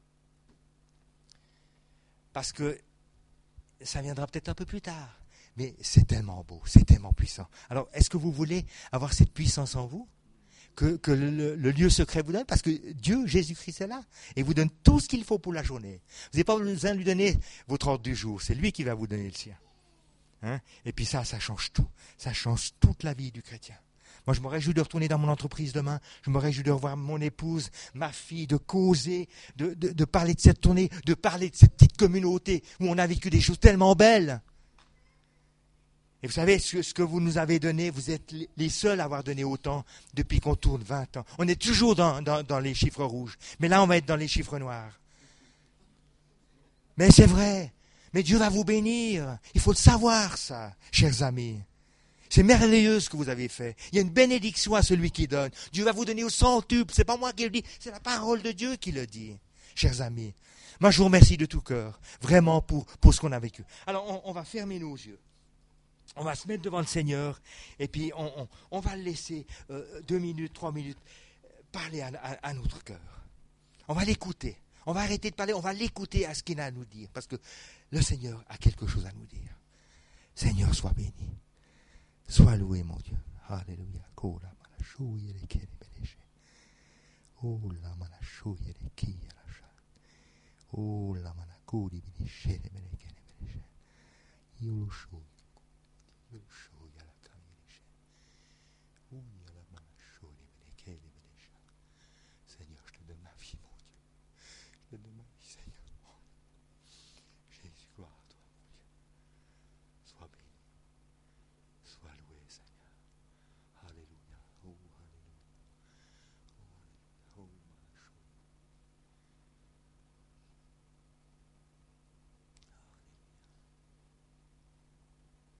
Parce que ça viendra peut-être un peu plus tard. Mais c'est tellement beau, c'est tellement puissant. Alors, est-ce que vous voulez avoir cette puissance en vous ? Que, que le, le lieu secret vous donne, parce que Dieu, Jésus-Christ est là, et vous donne tout ce qu'il faut pour la journée. Vous n'avez pas besoin de lui donner votre ordre du jour, c'est lui qui va vous donner le sien. Hein? Et puis ça, ça change tout. Ça change toute la vie du chrétien. Moi, je me réjouis de retourner dans mon entreprise demain, je me réjouis de revoir mon épouse, ma fille, de causer, de, de, de parler de cette tournée, de parler de cette petite communauté où on a vécu des choses tellement belles. Et vous savez, ce, ce que vous nous avez donné, vous êtes les seuls à avoir donné autant depuis qu'on tourne vingt ans. On est toujours dans, dans, dans les chiffres rouges. Mais là, on va être dans les chiffres noirs. Mais c'est vrai. Mais Dieu va vous bénir. Il faut le savoir, ça, chers amis. C'est merveilleux ce que vous avez fait. Il y a une bénédiction à celui qui donne. Dieu va vous donner au centuple. C'est pas moi qui le dis, c'est la parole de Dieu qui le dit, chers amis. Moi, je vous remercie de tout cœur, vraiment, pour, pour ce qu'on a vécu. Alors, on, on va fermer nos yeux. On va se mettre devant le Seigneur et puis on, on, on va le laisser euh, deux minutes, trois minutes parler à, à, à notre cœur. On va l'écouter. On va arrêter de parler, on va l'écouter à ce qu'il a à nous dire. Parce que le Seigneur a quelque chose à nous dire. Seigneur, sois béni. Sois loué, mon Dieu. Alléluia. You show.